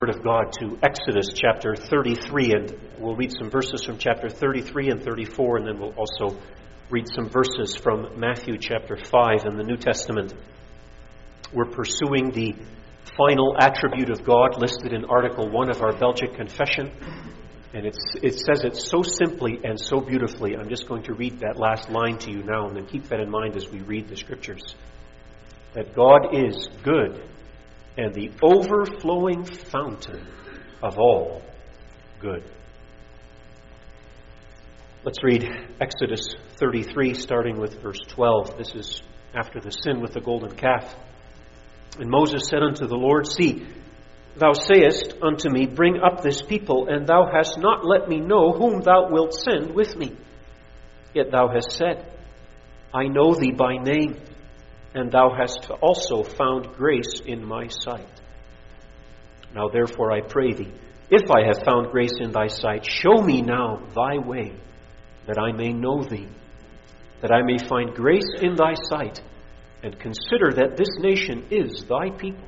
Word of God to Exodus chapter 33, and we'll read some verses from chapter 33 and 34, and then we'll also read some verses from Matthew chapter 5 in the New Testament. We're pursuing the final attribute of God listed in Article 1 of our Belgic Confession, and it says it so simply and so beautifully. I'm just going to read that last line to you now, and then keep that in mind as we read the Scriptures. That God is good and the overflowing fountain of all good. Let's read Exodus 33, starting with verse 12. This is after the sin with the golden calf. And Moses said unto the Lord, See, thou sayest unto me, Bring up this people, and thou hast not let me know whom thou wilt send with me. Yet thou hast said, I know thee by name, and thou hast also found grace in my sight. Now therefore I pray thee, if I have found grace in thy sight, show me now thy way, that I may know thee, that I may find grace in thy sight, and consider that this nation is thy people.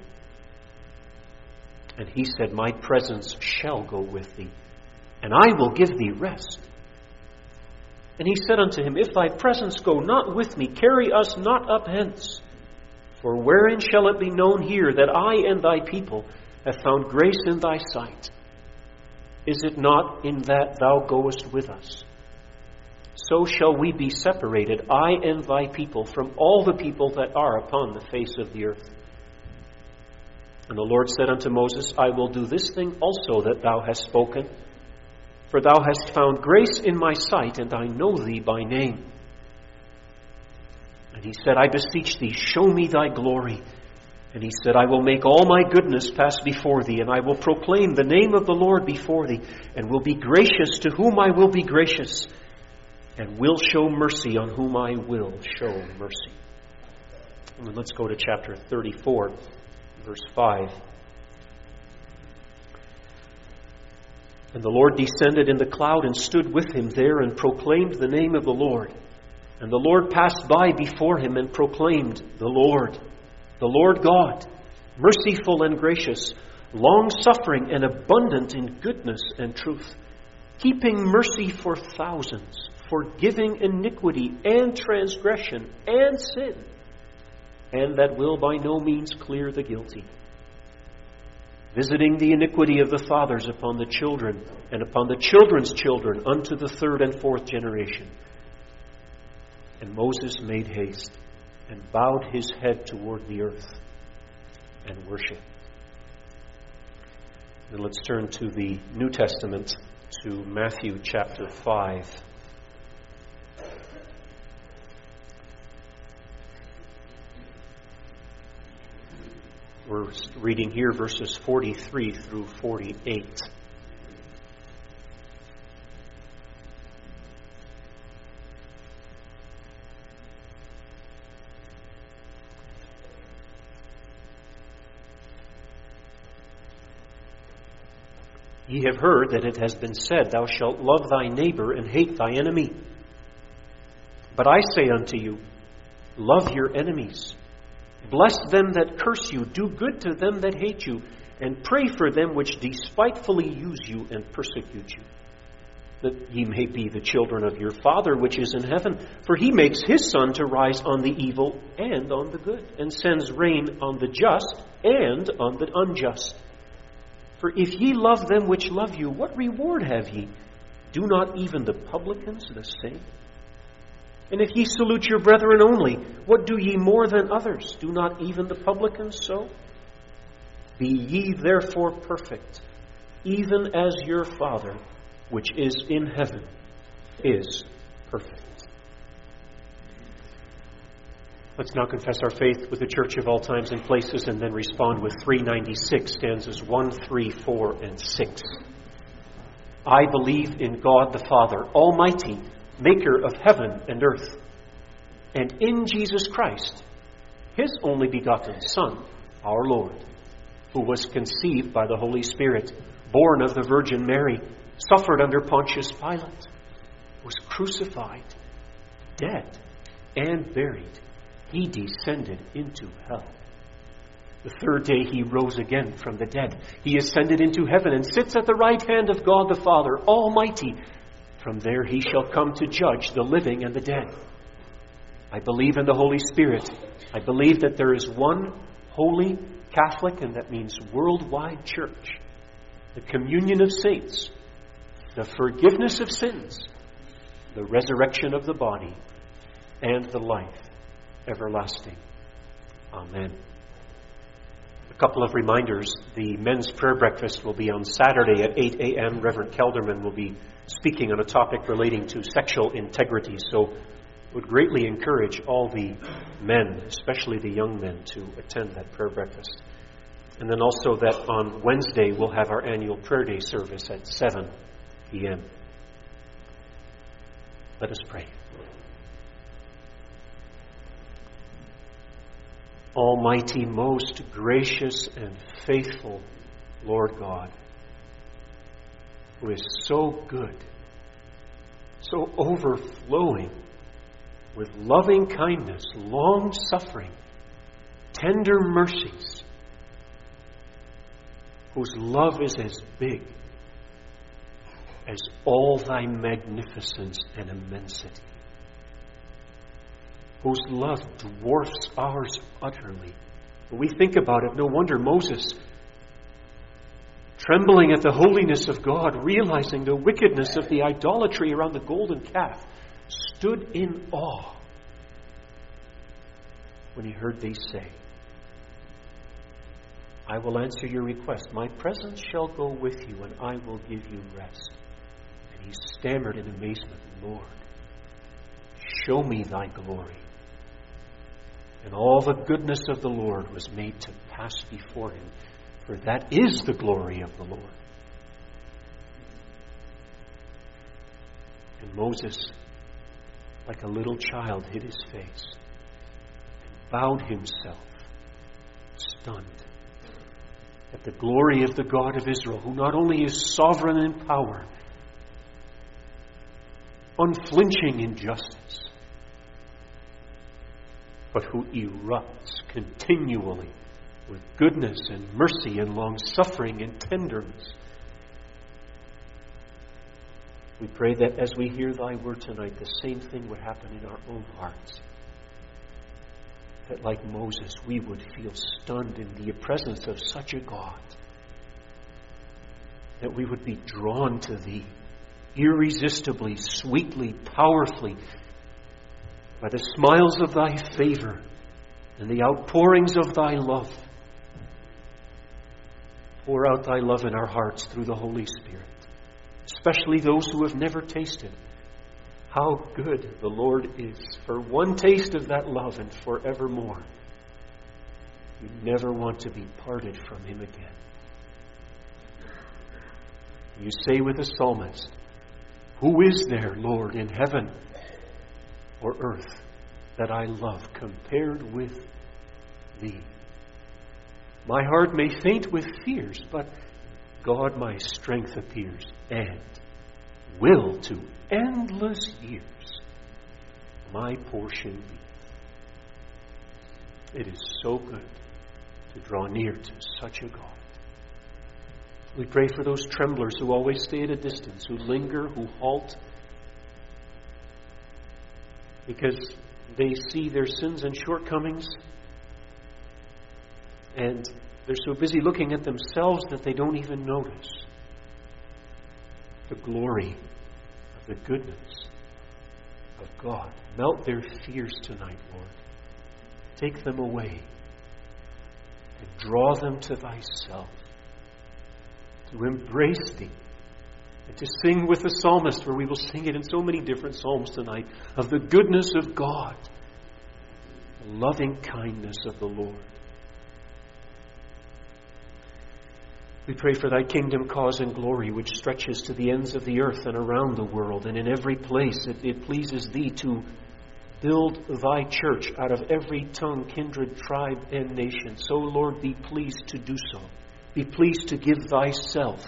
And he said, My presence shall go with thee, and I will give thee rest. And he said unto him, If thy presence go not with me, carry us not up hence. For wherein shall it be known here that I and thy people have found grace in thy sight? Is it not in that thou goest with us? So shall we be separated, I and thy people, from all the people that are upon the face of the earth. And the Lord said unto Moses, I will do this thing also that thou hast spoken. For thou hast found grace in my sight, and I know thee by name. And he said, I beseech thee, show me thy glory. And he said, I will make all my goodness pass before thee, and I will proclaim the name of the Lord before thee, and will be gracious to whom I will be gracious, and will show mercy on whom I will show mercy. And then let's go to chapter 34, verse 5. And the Lord descended in the cloud and stood with him there and proclaimed the name of the Lord. And the Lord passed by before him and proclaimed, the Lord God, merciful and gracious, long-suffering and abundant in goodness and truth, keeping mercy for thousands, forgiving iniquity and transgression and sin, and that will by no means clear the guilty, visiting the iniquity of the fathers upon the children, and upon the children's children unto the third and fourth generation. And Moses made haste, and bowed his head toward the earth, and worshipped. Then let's turn to the New Testament, to Matthew chapter 5. We're reading here verses 43 through 48. Ye have heard that it has been said, Thou shalt love thy neighbor and hate thy enemy. But I say unto you, love your enemies. Bless them that curse you, do good to them that hate you, and pray for them which despitefully use you and persecute you, that ye may be the children of your Father which is in heaven. For he makes his sun to rise on the evil and on the good, and sends rain on the just and on the unjust. For if ye love them which love you, what reward have ye? Do not even the publicans the same? And if ye salute your brethren only, what do ye more than others? Do not even the publicans so? Be ye therefore perfect, even as your Father which is in heaven is perfect. Let's now confess our faith with the Church of all times and places, and then respond with 396, stanzas 1, 3, 4, and 6. I believe in God the Father, Almighty, maker of heaven and earth, and in Jesus Christ, his only begotten Son, our Lord, who was conceived by the Holy Spirit, born of the Virgin Mary, suffered under Pontius Pilate, was crucified, dead, and buried. He descended into hell. The third day he rose again from the dead. He ascended into heaven and sits at the right hand of God the Father Almighty. From there he shall come to judge the living and the dead. I believe in the Holy Spirit. I believe that there is one holy, Catholic, and that means worldwide church, the communion of saints, the forgiveness of sins, the resurrection of the body, and the life everlasting. Amen. A couple of reminders. The men's prayer breakfast will be on Saturday at 8 a.m. Reverend Kelderman will be speaking on a topic relating to sexual integrity. So would greatly encourage all the men, especially the young men, to attend that prayer breakfast. And then also that on Wednesday we'll have our annual prayer day service at 7 p.m. Let us pray. Almighty, most gracious and faithful Lord God, who is so good, so overflowing with loving kindness, long-suffering, tender mercies, whose love is as big as all thy magnificence and immensity, whose love dwarfs ours utterly. When we think about it, no wonder Moses, trembling at the holiness of God, realizing the wickedness of the idolatry around the golden calf, stood in awe when he heard thee say, I will answer your request. My presence shall go with you, and I will give you rest. And he stammered in amazement, Lord, show me thy glory. And all the goodness of the Lord was made to pass before him, for that is the glory of the Lord. And Moses, like a little child, hid his face and bowed himself, stunned at the glory of the God of Israel, who not only is sovereign in power, unflinching in justice, but who erupts continually with goodness and mercy and long-suffering and tenderness. We pray that as we hear thy word tonight, the same thing would happen in our own hearts. That like Moses, we would feel stunned in the presence of such a God. That we would be drawn to thee irresistibly, sweetly, powerfully, by the smiles of thy favor and the outpourings of thy love. Pour out thy love in our hearts through the Holy Spirit, especially those who have never tasted how good the Lord is. For one taste of that love and forevermore, you never want to be parted from him again. You say with the psalmist, who is there, Lord, in heaven or earth that I love compared with thee? My heart may faint with fears, but God my strength appears, and will to endless years my portion be. It is so good to draw near to such a God. We pray for those tremblers who always stay at a distance, who linger, who halt, because they see their sins and shortcomings, and they're so busy looking at themselves that they don't even notice the glory of the goodness of God. Melt their fears tonight, Lord. Take them away and draw them to thyself, to embrace thee, and to sing with the psalmist, where we will sing it in so many different psalms tonight, of the goodness of God, the loving kindness of the Lord. We pray for thy kingdom, cause, and glory, which stretches to the ends of the earth and around the world, and in every place it pleases thee to build thy church out of every tongue, kindred, tribe, and nation. So, Lord, be pleased to do so. Be pleased to give thyself,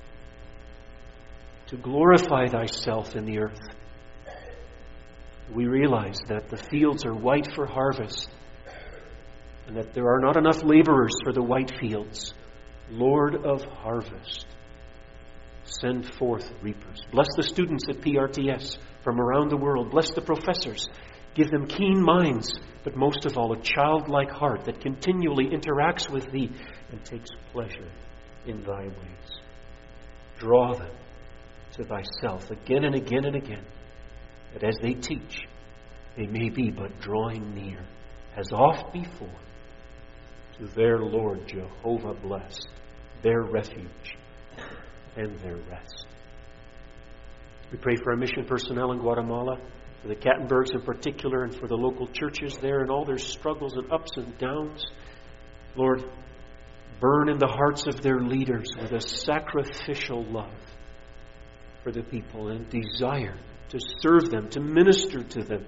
to glorify thyself in the earth. We realize that the fields are white for harvest, and that there are not enough laborers for the white fields. Lord of harvest, send forth reapers. Bless the students at PRTS from around the world. Bless the professors. Give them keen minds, but most of all, a childlike heart that continually interacts with Thee and takes pleasure in Thy ways. Draw them to Thyself again and again and again, that as they teach, they may be but drawing near, as oft before, to their Lord Jehovah blessed, their refuge and their rest. We pray for our mission personnel in Guatemala, for the Kattenbergs in particular, and for the local churches there and all their struggles and ups and downs. Lord, burn in the hearts of their leaders with a sacrificial love for the people and desire to serve them, to minister to them,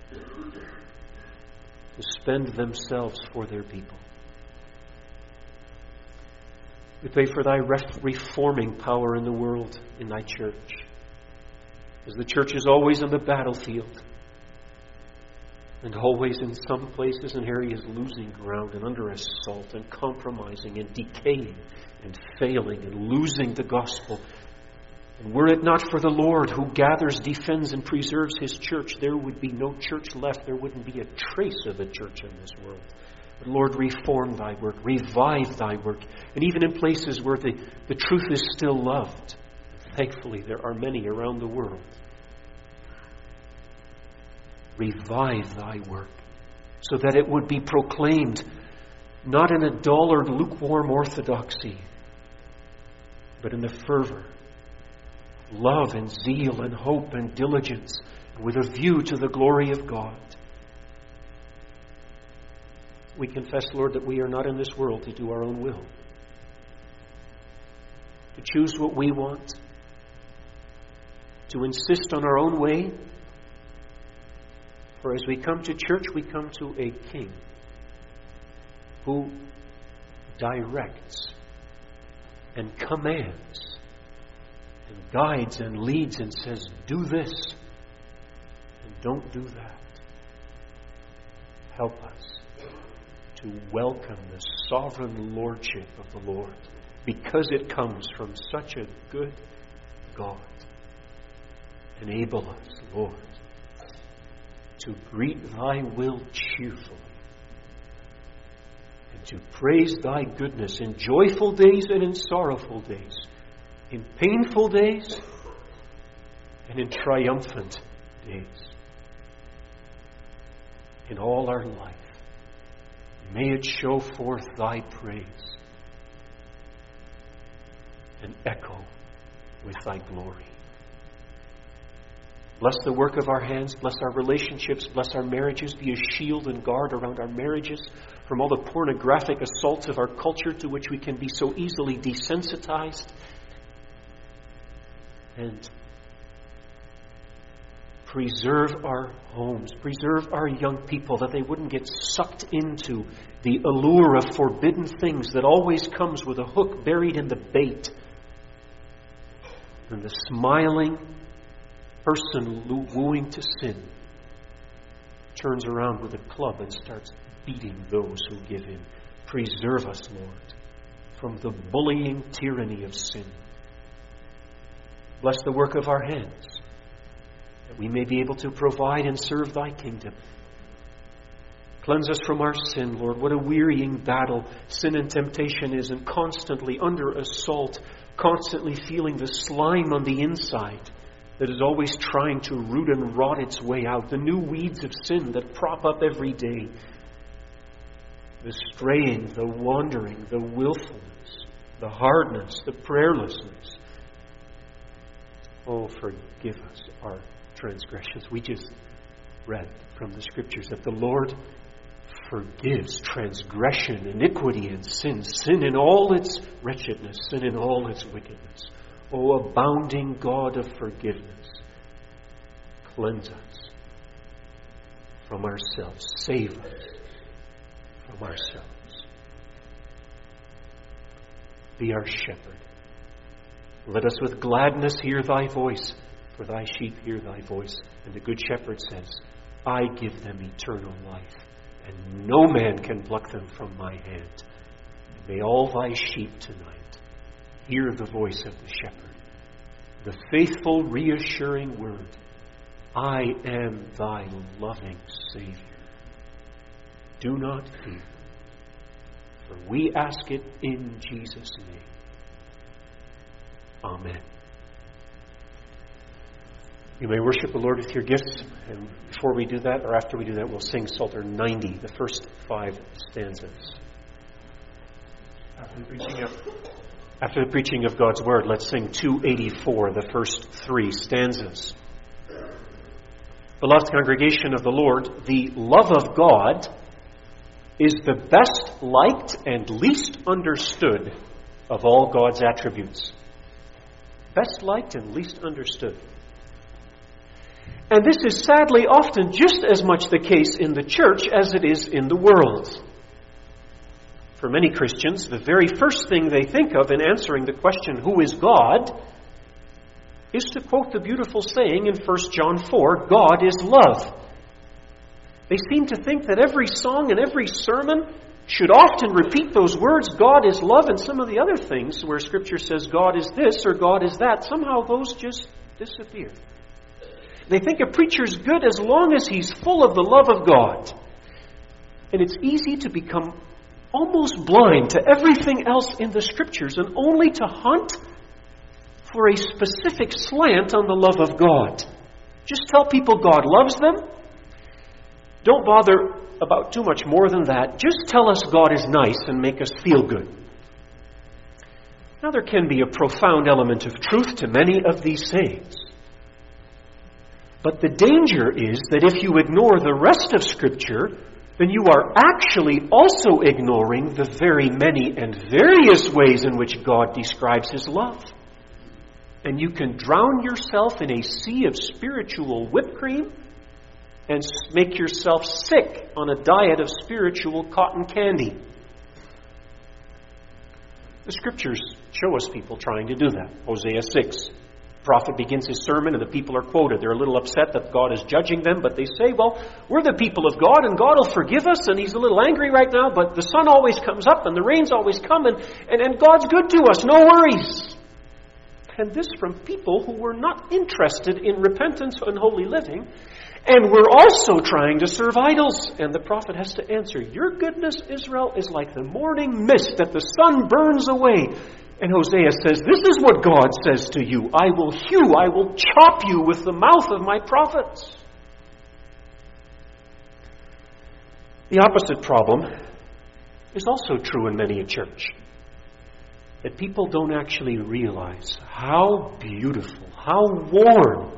to spend themselves for their people. We pray for Thy reforming power in the world, in Thy church. As the church is always on the battlefield, and always in some places and areas losing ground and under assault and compromising and decaying and failing and losing the gospel. And were it not for the Lord who gathers, defends, and preserves His church, there would be no church left. There wouldn't be a trace of a church in this world. But Lord, reform Thy work, revive Thy work, and even in places where the truth is still loved. Thankfully, there are many around the world. Revive Thy work so that it would be proclaimed not in a dull or lukewarm orthodoxy, but in the fervor, love and zeal and hope and diligence, with a view to the glory of God. We confess, Lord, that we are not in this world to do our own will, to choose what we want, to insist on our own way. For as we come to church, we come to a King who directs and commands and guides and leads and says, do this and don't do that. Help us to welcome the sovereign lordship of the Lord, because it comes from such a good God. Enable us, Lord, to greet Thy will cheerfully and to praise Thy goodness in joyful days and in sorrowful days, in painful days and in triumphant days. In all our life, may it show forth Thy praise and echo with Thy glory. Bless the work of our hands. Bless our relationships. Bless our marriages. Be a shield and guard around our marriages from all the pornographic assaults of our culture to which we can be so easily desensitized. And preserve our homes. Preserve our young people, that they wouldn't get sucked into the allure of forbidden things that always comes with a hook buried in the bait. And the smiling person wooing to sin turns around with a club and starts beating those who give in. Preserve us, Lord, from the bullying tyranny of sin. Bless the work of our hands, that we may be able to provide and serve Thy kingdom. Cleanse us from our sin, Lord. What a wearying battle sin and temptation is, and constantly under assault, constantly feeling the slime on the inside that is always trying to root and rot its way out. The new weeds of sin that prop up every day. The straying, the wandering, the willfulness, the hardness, the prayerlessness. Oh, forgive us our transgressions. We just read from the Scriptures that the Lord forgives transgression, iniquity, and sin. Sin in all its wretchedness, sin in all its wickedness. O abounding God of forgiveness, cleanse us from ourselves. Save us from ourselves. Be our shepherd. Let us with gladness hear Thy voice, for Thy sheep hear Thy voice. And the Good Shepherd says, I give them eternal life, and no man can pluck them from my hand. May all thy sheep tonight hear the voice of the shepherd, the faithful, reassuring word, I am thy loving Savior. Do not fear, for we ask it in Jesus' name. Amen. You may worship the Lord with your gifts, and before we do that, or after we do that, we'll sing Psalter 90, the first 5 stanzas. After the preaching of God's Word, let's sing 284, the first 3 stanzas. Beloved congregation of the Lord, the love of God is the best liked and least understood of all God's attributes. Best liked and least understood. And this is sadly often just as much the case in the church as it is in the world. For many Christians, the very first thing they think of in answering the question, who is God, is to quote the beautiful saying in 1 John 4, God is love. They seem to think that every song and every sermon should often repeat those words, God is love, and some of the other things where Scripture says God is this or God is that, somehow those just disappear. They think a preacher's good as long as he's full of the love of God. And it's easy to become almost blind to everything else in the Scriptures and only to hunt for a specific slant on the love of God. Just tell people God loves them. Don't bother about too much more than that. Just tell us God is nice and make us feel good. Now, there can be a profound element of truth to many of these sayings. But the danger is that if you ignore the rest of Scripture, then you are actually also ignoring the very many and various ways in which God describes His love. And you can drown yourself in a sea of spiritual whipped cream and make yourself sick on a diet of spiritual cotton candy. The Scriptures show us people trying to do that. Hosea 6. The prophet begins his sermon and the people are quoted. They're a little upset that God is judging them, but they say, well, we're the people of God and God will forgive us, and He's a little angry right now, but the sun always comes up and the rains always come, and God's good to us, no worries. And this from people who were not interested in repentance and holy living, and were also trying to serve idols. And the prophet has to answer, your goodness, Israel, is like the morning mist that the sun burns away. And Hosea says, this is what God says to you. I will chop you with the mouth of my prophets. The opposite problem is also true in many a church. That people don't actually realize how beautiful, how warm,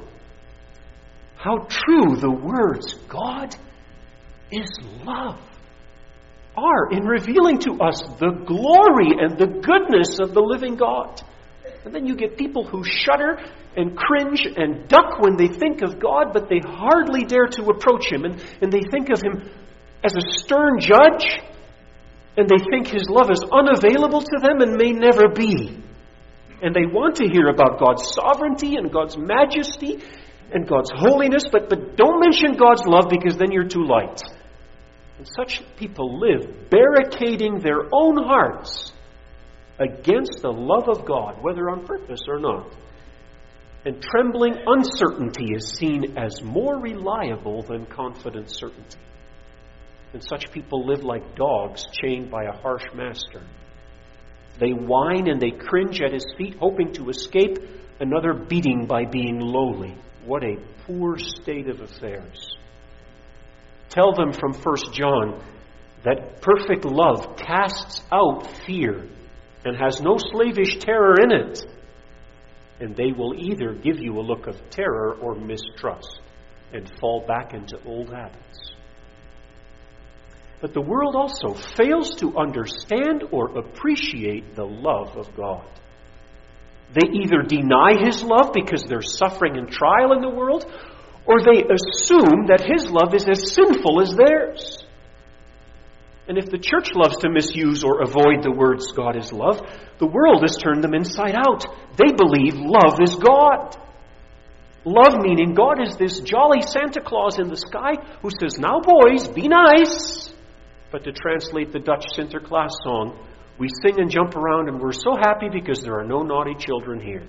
how true the words, God is love, are in revealing to us the glory and the goodness of the living God. And then you get people who shudder and cringe and duck when they think of God, but they hardly dare to approach Him. And they think of Him as a stern judge, and they think His love is unavailable to them and may never be. And they want to hear about God's sovereignty and God's majesty and God's holiness, but don't mention God's love because then you're too light. And such people live barricading their own hearts against the love of God, whether on purpose or not. And trembling uncertainty is seen as more reliable than confident certainty. And such people live like dogs chained by a harsh master. They whine and they cringe at His feet, hoping to escape another beating by being lowly. What a poor state of affairs. Tell them from 1 John that perfect love casts out fear and has no slavish terror in it. And they will either give you a look of terror or mistrust and fall back into old habits. But the world also fails to understand or appreciate the love of God. They either deny His love because there's suffering and trial in the world, or they assume that His love is as sinful as theirs. And if the church loves to misuse or avoid the words God is love, the world has turned them inside out. They believe love is God. Love meaning God is this jolly Santa Claus in the sky who says, now boys, be nice. But to translate the Dutch Sinterklaas song, we sing and jump around and we're so happy because there are no naughty children here.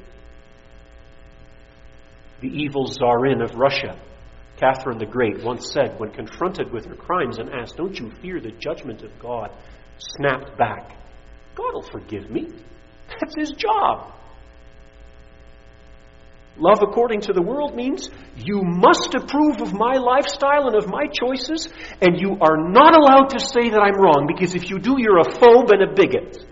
The evil Tsarin of Russia, Catherine the Great, once said when confronted with her crimes and asked, "Don't you fear the judgment of God?" snapped back, "God will forgive me. That's His job." Love according to the world means you must approve of my lifestyle and of my choices, and you are not allowed to say that I'm wrong, because if you do, you're a phobe and a bigot.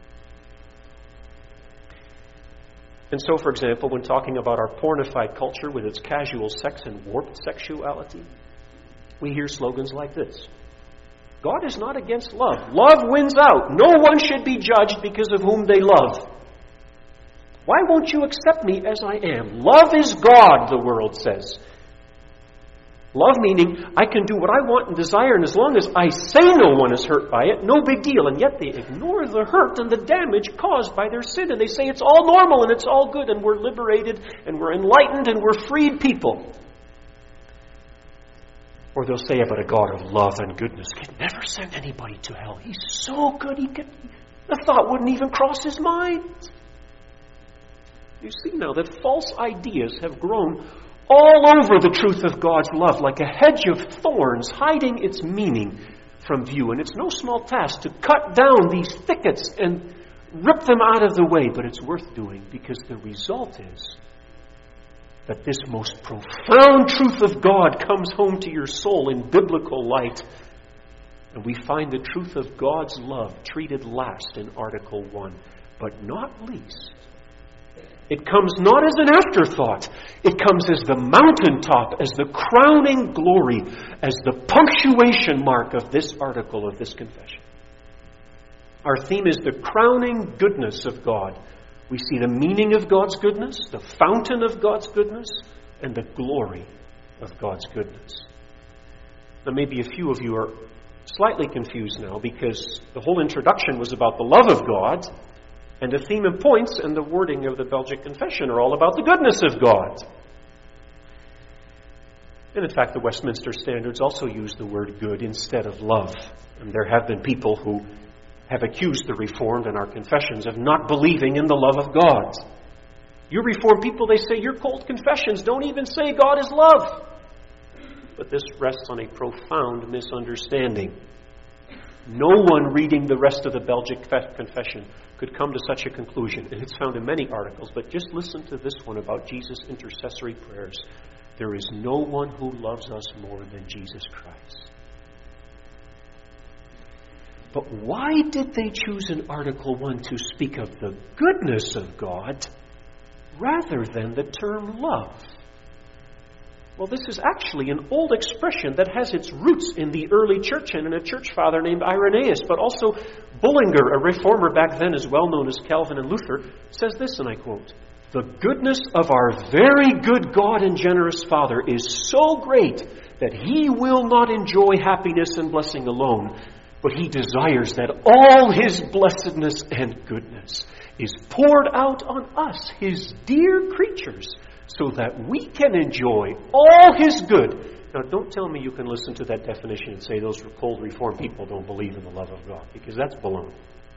And so, for example, when talking about our pornified culture with its casual sex and warped sexuality, we hear slogans like this: God is not against love. Love wins out. No one should be judged because of whom they love. Why won't you accept me as I am? Love is God, the world says. Love meaning I can do what I want and desire, and as long as I say no one is hurt by it, no big deal. And yet they ignore the hurt and the damage caused by their sin, and they say it's all normal and it's all good and we're liberated and we're enlightened and we're freed people. Or they'll say about a God of love and goodness, He'd never send anybody to hell. He's so good, the thought wouldn't even cross His mind. You see now that false ideas have grown all over the truth of God's love, like a hedge of thorns hiding its meaning from view. And it's no small task to cut down these thickets and rip them out of the way, but it's worth doing, because the result is that this most profound truth of God comes home to your soul in biblical light. And we find the truth of God's love treated last in Article 1, but not least. It comes not as an afterthought. It comes as the mountaintop, as the crowning glory, as the punctuation mark of this article, of this confession. Our theme is the crowning goodness of God. We see the meaning of God's goodness, the fountain of God's goodness, and the glory of God's goodness. Now, maybe a few of you are slightly confused now, because the whole introduction was about the love of God, and the theme and points and the wording of the Belgic Confession are all about the goodness of God. And in fact, the Westminster Standards also use the word good instead of love. And there have been people who have accused the Reformed and our confessions of not believing in the love of God. You Reformed people, they say, your cold confessions don't even say God is love. But this rests on a profound misunderstanding. No one reading the rest of the Belgic Confession could come to such a conclusion. And it's found in many articles, but just listen to this one about Jesus' intercessory prayers. There is no one who loves us more than Jesus Christ. But why did they choose in Article 1 to speak of the goodness of God rather than the term love? Well, this is actually an old expression that has its roots in the early church and in a church father named Irenaeus, but also Bullinger, a reformer back then as well known as Calvin and Luther, says this, and I quote, "The goodness of our very good God and generous Father is so great that He will not enjoy happiness and blessing alone, but He desires that all His blessedness and goodness is poured out on us, His dear creatures, so that we can enjoy all His good." Now, don't tell me you can listen to that definition and say those cold Reformed people don't believe in the love of God, because that's baloney.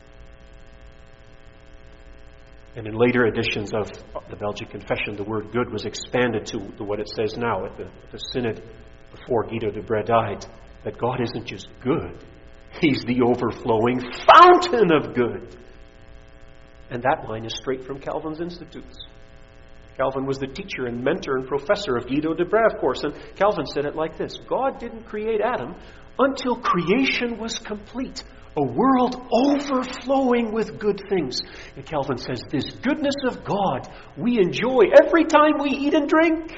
And in later editions of the Belgic Confession, the word good was expanded to what it says now at the synod before Guido de Brès died, that God isn't just good, He's the overflowing fountain of good. And that line is straight from Calvin's Institutes. Calvin was the teacher and mentor and professor of Guido de Brès, of course, and Calvin said it like this: God didn't create Adam until creation was complete, a world overflowing with good things. And Calvin says, this goodness of God we enjoy every time we eat and drink.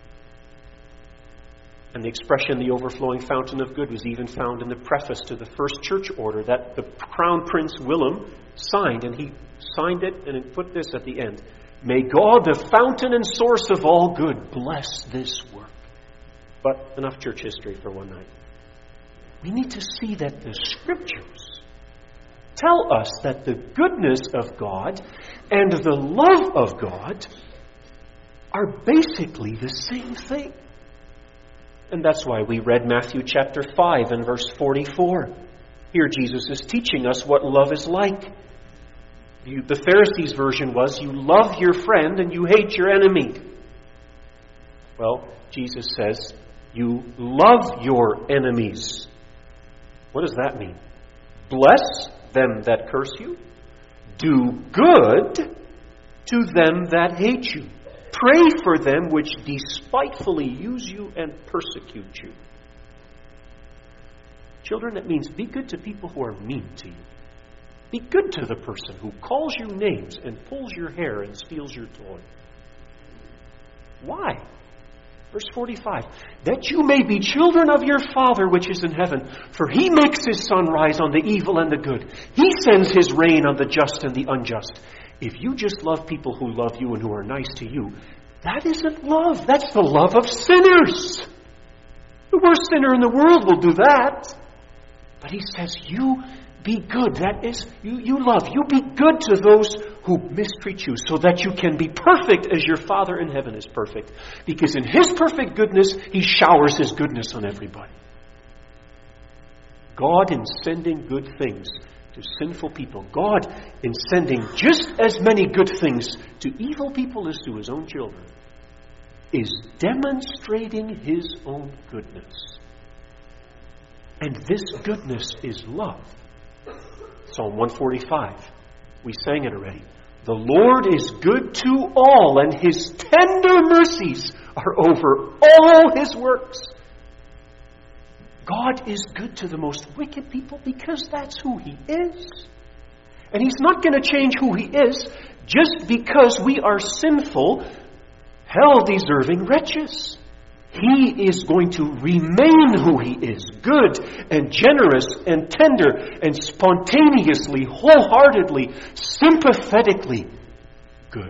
And the expression, the overflowing fountain of good, was even found in the preface to the first church order that the Crown Prince Willem signed, and he signed it and it put this at the end: "May God, the fountain and source of all good, bless this work." But enough church history for one night. We need to see that the Scriptures tell us that the goodness of God and the love of God are basically the same thing. And that's why we read Matthew chapter 5 and verse 44. Here Jesus is teaching us what love is like. The Pharisees' version was, you love your friend and you hate your enemy. Well, Jesus says, you love your enemies. What does that mean? Bless them that curse you. Do good to them that hate you. Pray for them which despitefully use you and persecute you. Children, that means be good to people who are mean to you. Be good to the person who calls you names and pulls your hair and steals your toy. Why? Verse 45, that you may be children of your Father which is in heaven, for He makes His sun rise on the evil and the good. He sends His rain on the just and the unjust. If you just love people who love you and who are nice to you, that isn't love. That's the love of sinners. The worst sinner in the world will do that. But He says, you be good. That is, you love. You be good to those who mistreat you so that you can be perfect as your Father in heaven is perfect. Because in His perfect goodness, He showers His goodness on everybody. God, in sending good things to sinful people, God, in sending just as many good things to evil people as to His own children, is demonstrating His own goodness. And this goodness is love. Psalm 145. We sang it already. The Lord is good to all, and His tender mercies are over all His works. God is good to the most wicked people because that's who He is. And He's not going to change who He is just because we are sinful, hell-deserving wretches. He is going to remain who He is, good and generous and tender and spontaneously, wholeheartedly, sympathetically good.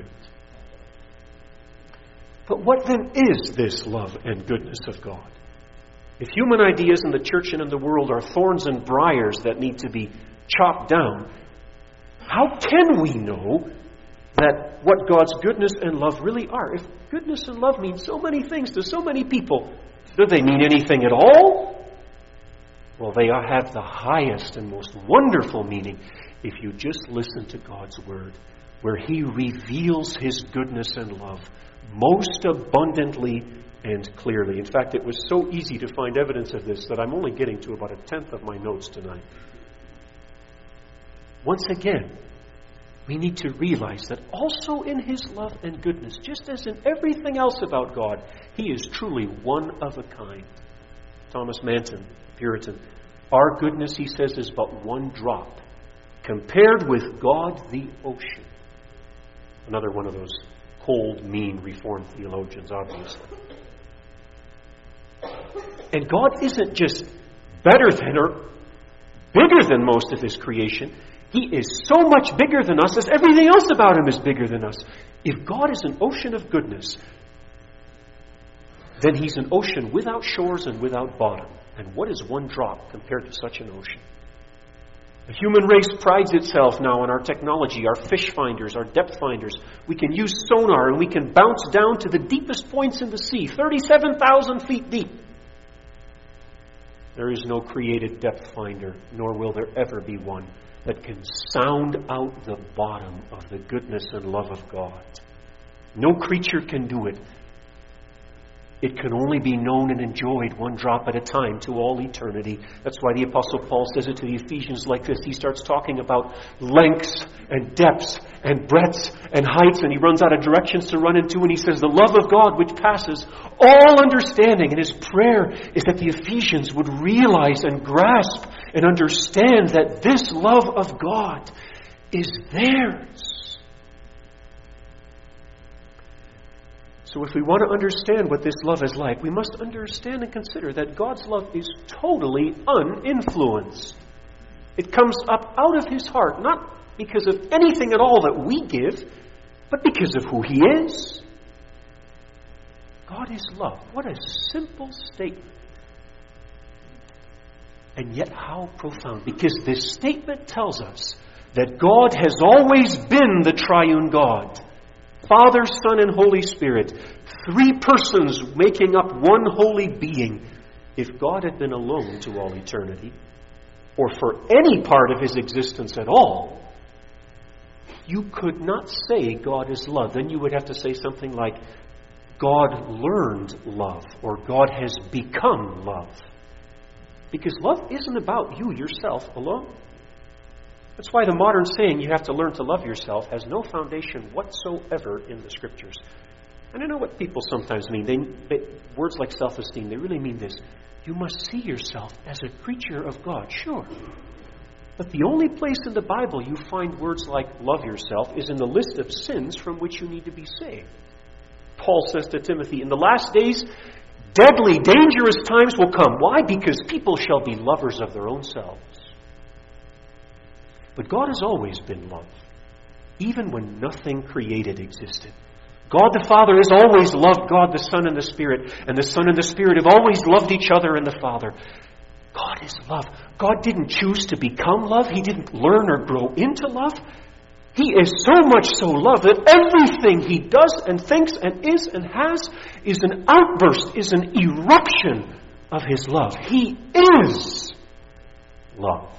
But what then is this love and goodness of God? If human ideas in the church and in the world are thorns and briars that need to be chopped down, how can we know that what God's goodness and love really are? If goodness and love mean so many things to so many people, do they mean anything at all? Well, they have the highest and most wonderful meaning if you just listen to God's Word, where He reveals His goodness and love most abundantly and clearly. In fact, it was so easy to find evidence of this that I'm only getting to about 1/10 of my notes tonight. Once again, we need to realize that also in His love and goodness, just as in everything else about God, He is truly one of a kind. Thomas Manton, Puritan, our goodness, he says, is but one drop compared with God the ocean. Another one of those cold, mean, Reformed theologians, obviously. And God isn't just better than or bigger than most of His creation. He is so much bigger than us as everything else about Him is bigger than us. If God is an ocean of goodness, then He's an ocean without shores and without bottom. And what is one drop compared to such an ocean? The human race prides itself now on our technology, our fish finders, our depth finders. We can use sonar and we can bounce down to the deepest points in the sea, 37,000 feet deep. There is no created depth finder, nor will there ever be one, that can sound out the bottom of the goodness and love of God. No creature can do it. It can only be known and enjoyed one drop at a time to all eternity. That's why the Apostle Paul says it to the Ephesians like this. He starts talking about lengths and depths and breadths and heights, and he runs out of directions to run into, and he says, the love of God which passes all understanding. And his prayer is that the Ephesians would realize and grasp and understand that this love of God is theirs. So if we want to understand what this love is like, we must understand and consider that God's love is totally uninfluenced. It comes up out of His heart, not because of anything at all that we give, but because of who He is. God is love. What a simple statement. And yet how profound. Because this statement tells us that God has always been the triune God. Father, Son, and Holy Spirit. Three persons making up one holy being. If God had been alone to all eternity, or for any part of his existence at all, you could not say God is love. Then you would have to say something like, God learned love, or God has become love. Because love isn't about you yourself alone. That's why the modern saying, you have to learn to love yourself, has no foundation whatsoever in the Scriptures. And I know what people sometimes mean. Words like self-esteem, they really mean this. You must see yourself as a creature of God, sure. But the only place in the Bible you find words like love yourself is in the list of sins from which you need to be saved. Paul says to Timothy, in the last days, deadly, dangerous times will come. Why? Because people shall be lovers of their own selves. But God has always been love, even when nothing created existed. God the Father has always loved God the Son and the Spirit, and the Son and the Spirit have always loved each other and the Father. God is love. God didn't choose to become love. He didn't learn or grow into love. He is so much so love that everything He does and thinks and is and has is an outburst, is an eruption of His love. He is love.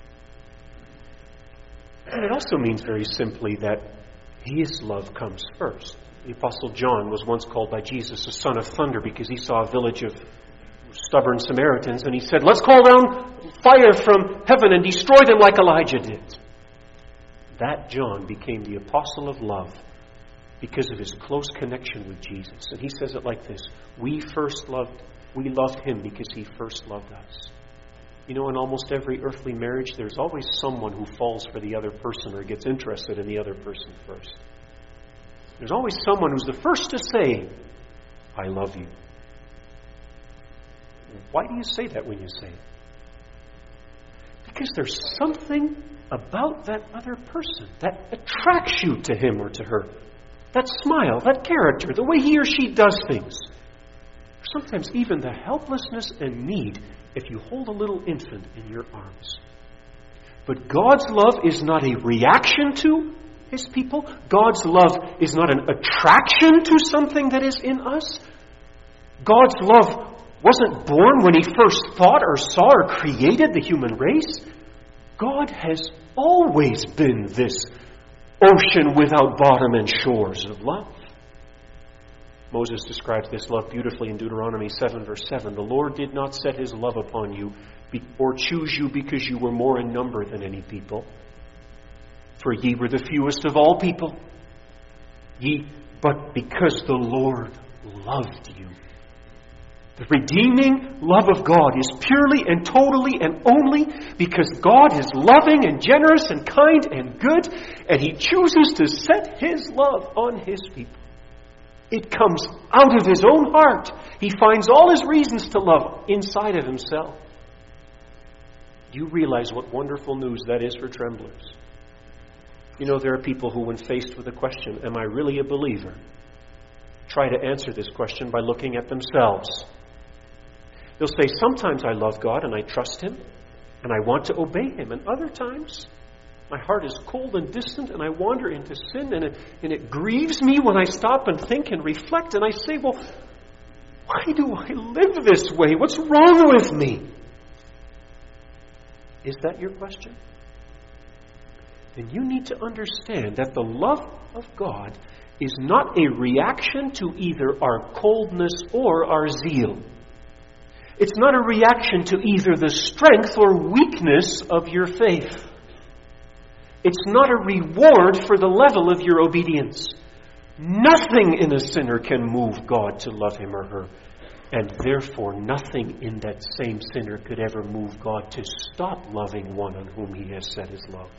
And it also means very simply that His love comes first. The Apostle John was once called by Jesus a son of thunder because he saw a village of stubborn Samaritans, and he said, let's call down fire from heaven and destroy them like Elijah did. That John became the apostle of love because of his close connection with Jesus. And he says it like this, we loved Him because He first loved us. You know, in almost every earthly marriage, there's always someone who falls for the other person or gets interested in the other person first. There's always someone who's the first to say, I love you. Why do you say that when you say it? Because there's something about that other person that attracts you to him or to her. That smile, that character, the way he or she does things. Sometimes even the helplessness and need if you hold a little infant in your arms. But God's love is not a reaction to His people. God's love is not an attraction to something that is in us. God's love wasn't born when He first thought or saw or created the human race. God has always been this ocean without bottom and shores of love. Moses describes this love beautifully in Deuteronomy 7, verse 7. The Lord did not set His love upon you or choose you because you were more in number than any people. For ye were the fewest of all people. But because the Lord loved you. The redeeming love of God is purely and totally and only because God is loving and generous and kind and good, and He chooses to set His love on His people. It comes out of His own heart. He finds all His reasons to love inside of Himself. Do you realize what wonderful news that is for tremblers? You know, there are people who, when faced with the question, am I really a believer, try to answer this question by looking at themselves. They'll say, sometimes I love God and I trust Him and I want to obey Him. And other times, my heart is cold and distant and I wander into sin and it grieves me when I stop and think and reflect. And I say, well, why do I live this way? What's wrong with me? Is that your question? Then you need to understand that the love of God is not a reaction to either our coldness or our zeal. It's not a reaction to either the strength or weakness of your faith. It's not a reward for the level of your obedience. Nothing in a sinner can move God to love him or her. And therefore, nothing in that same sinner could ever move God to stop loving one on whom He has set His love.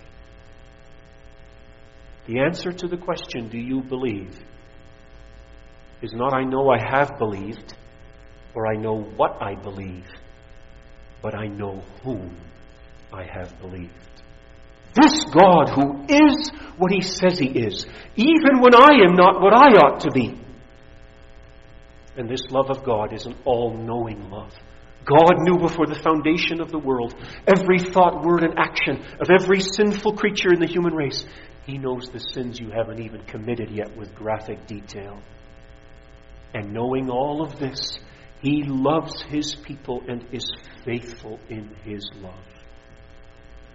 The answer to the question, do you believe, is not I know I have believed, or I know what I believe, but I know whom I have believed. This God who is what He says He is, even when I am not what I ought to be. And this love of God is an all-knowing love. God knew before the foundation of the world every thought, word, and action of every sinful creature in the human race. He knows the sins you haven't even committed yet with graphic detail. And knowing all of this, He loves His people and is faithful in His love.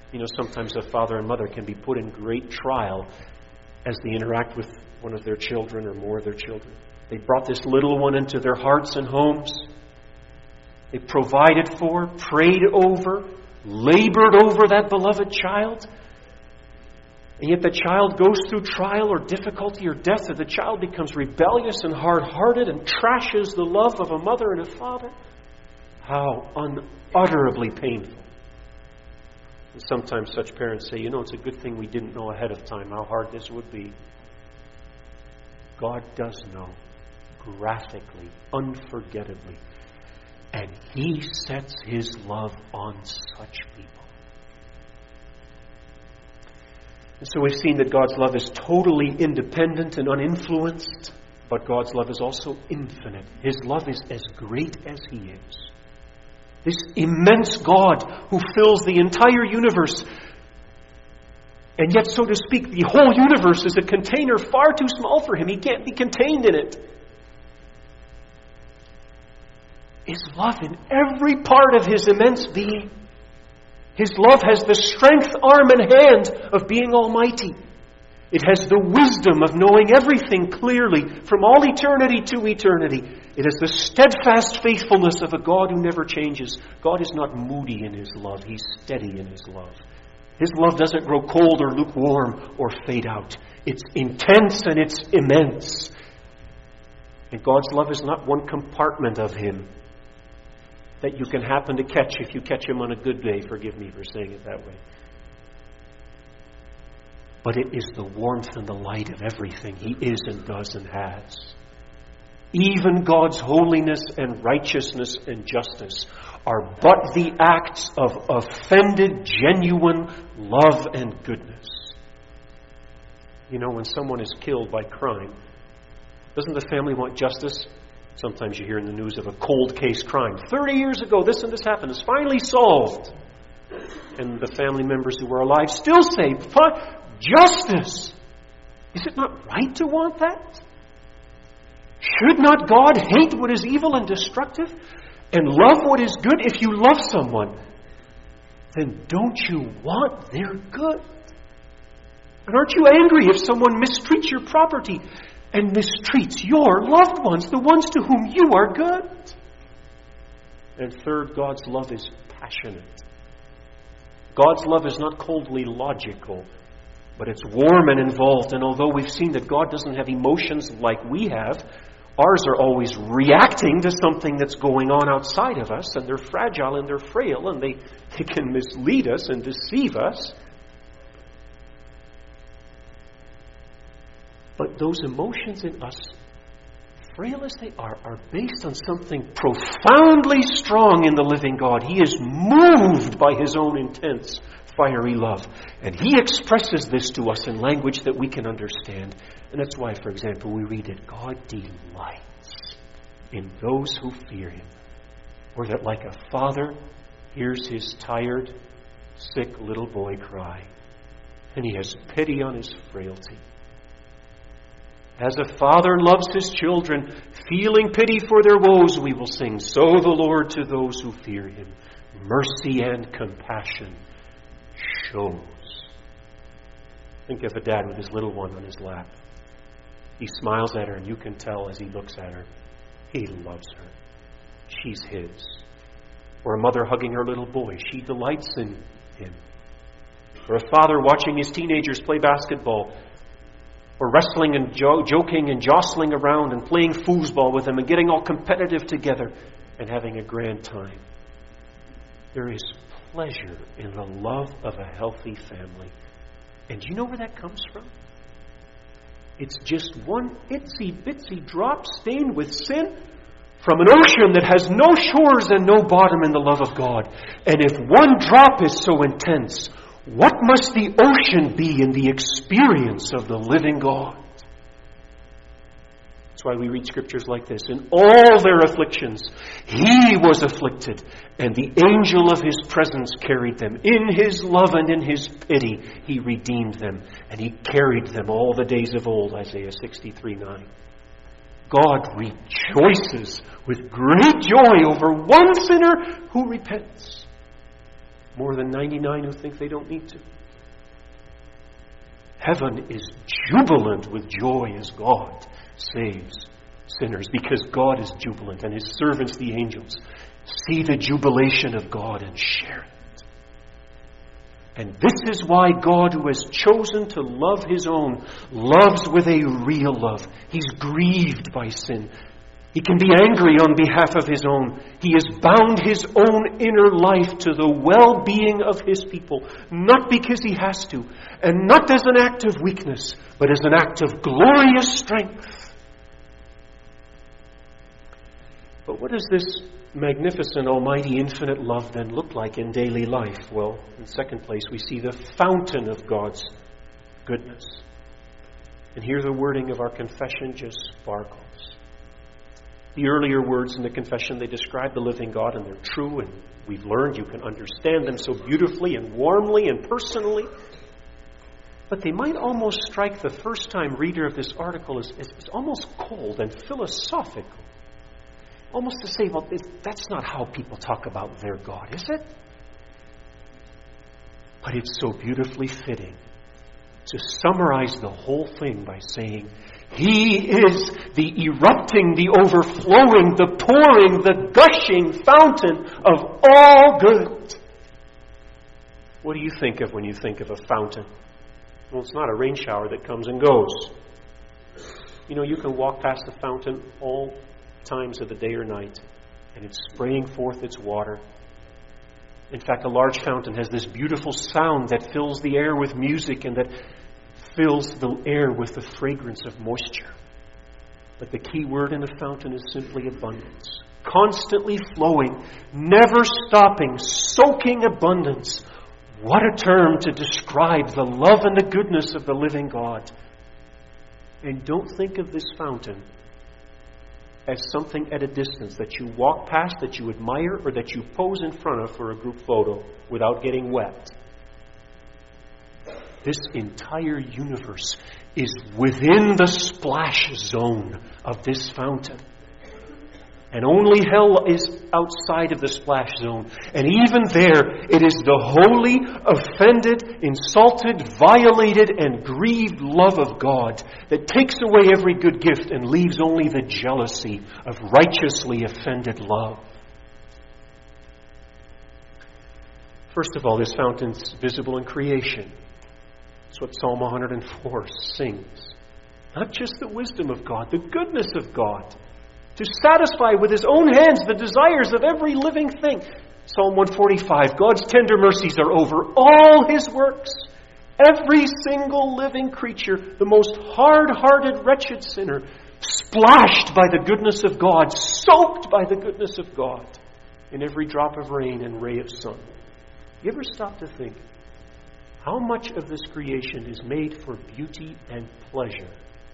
Sometimes a father and mother can be put in great trial as they interact with one of their children or more of their children. They brought this little one into their hearts and homes. They provided for, prayed over, labored over that beloved child. And yet the child goes through trial or difficulty or death, or the child becomes rebellious and hard-hearted and trashes the love of a mother and a father. How unutterably painful. And sometimes such parents say, it's a good thing we didn't know ahead of time how hard this would be. God does know, graphically, unforgettably. And He sets His love on such people. And so we've seen that God's love is totally independent and uninfluenced, but God's love is also infinite. His love is as great as He is. This immense God who fills the entire universe, and yet, so to speak, the whole universe is a container far too small for Him. He can't be contained in it. His love in every part of His immense being. His love has the strength, arm, and hand of being almighty. It has the wisdom of knowing everything clearly from all eternity to eternity. It has the steadfast faithfulness of a God who never changes. God is not moody in His love. He's steady in His love. His love doesn't grow cold or lukewarm or fade out. It's intense and it's immense. And God's love is not one compartment of Him that you can happen to catch if you catch Him on a good day. Forgive me for saying it that way. But it is the warmth and the light of everything He is and does and has. Even God's holiness and righteousness and justice are but the acts of offended, genuine love and goodness. When someone is killed by crime, doesn't the family want justice? Sometimes you hear in the news of a cold case crime. 30 years ago, this and this happened. It's finally solved. And the family members who are alive still say, justice! Is it not right to want that? Should not God hate what is evil and destructive and love what is good? If you love someone, then don't you want their good? And aren't you angry if someone mistreats your property and mistreats your loved ones, the ones to whom you are good? And third, God's love is passionate. God's love is not coldly logical, but it's warm and involved. And although we've seen that God doesn't have emotions like we have, ours are always reacting to something that's going on outside of us, and they're fragile and they're frail, and they can mislead us and deceive us. But those emotions in us, frail as they are based on something profoundly strong in the living God. He is moved by His own intense, fiery love. And He expresses this to us in language that we can understand. And that's why, for example, we read it, God delights in those who fear Him. Or that like a father hears his tired, sick little boy cry, and He has pity on his frailty. As a father loves his children, feeling pity for their woes, we will sing, so the Lord to those who fear Him, mercy and compassion shows. Think of a dad with his little one on his lap. He smiles at her, and you can tell as he looks at her, he loves her. She's his. Or a mother hugging her little boy, she delights in him. Or a father watching his teenagers play basketball, or wrestling and joking and jostling around and playing foosball with them and getting all competitive together and having a grand time. There is pleasure in the love of a healthy family. And do you know where that comes from? It's just one itsy-bitsy drop stained with sin from an ocean that has no shores and no bottom in the love of God. And if one drop is so intense, what must the ocean be in the experience of the living God? That's why we read scriptures like this. In all their afflictions, He was afflicted, and the angel of His presence carried them. In His love and in His pity, He redeemed them, and He carried them all the days of old, Isaiah 63:9. God rejoices with great joy over one sinner who repents. more than 99 who think they don't need to. Heaven is jubilant with joy as God saves sinners, because God is jubilant and His servants, the angels, see the jubilation of God and share it. And this is why God, who has chosen to love His own, loves with a real love. He's grieved by sin. He can be angry on behalf of His own. He has bound His own inner life to the well-being of His people, not because He has to, and not as an act of weakness, but as an act of glorious strength. But what does this magnificent, almighty, infinite love then look like in daily life? Well, in second place, we see the fountain of God's goodness. And here the wording of our confession just sparkles. The earlier words in the confession, they describe the living God, and they're true, and we've learned you can understand them so beautifully and warmly and personally. But they might almost strike the first-time reader of this article as almost cold and philosophical. Almost to say, well, that's not how people talk about their God, is it? But it's so beautifully fitting to summarize the whole thing by saying, He is the erupting, the overflowing, the pouring, the gushing fountain of all good. What do you think of when you think of a fountain? Well, it's not a rain shower that comes and goes. You know, you can walk past the fountain all times of the day or night, and it's spraying forth its water. In fact, a large fountain has this beautiful sound that fills the air with music and that fills the air with the fragrance of moisture. But the key word in the fountain is simply abundance. Constantly flowing, never stopping, soaking abundance. What a term to describe the love and the goodness of the living God. And don't think of this fountain as something at a distance that you walk past, that you admire, or that you pose in front of for a group photo without getting wet. This entire universe is within the splash zone of this fountain. And only hell is outside of the splash zone. And even there, it is the holy, offended, insulted, violated, and grieved love of God that takes away every good gift and leaves only the jealousy of righteously offended love. First of all, this fountain's visible in creation. That's what Psalm 104 sings. Not just the wisdom of God, the goodness of God, to satisfy with His own hands the desires of every living thing. Psalm 145, God's tender mercies are over all His works. Every single living creature, the most hard-hearted, wretched sinner, splashed by the goodness of God, soaked by the goodness of God in every drop of rain and ray of sun. You ever stop to think, how much of this creation is made for beauty and pleasure?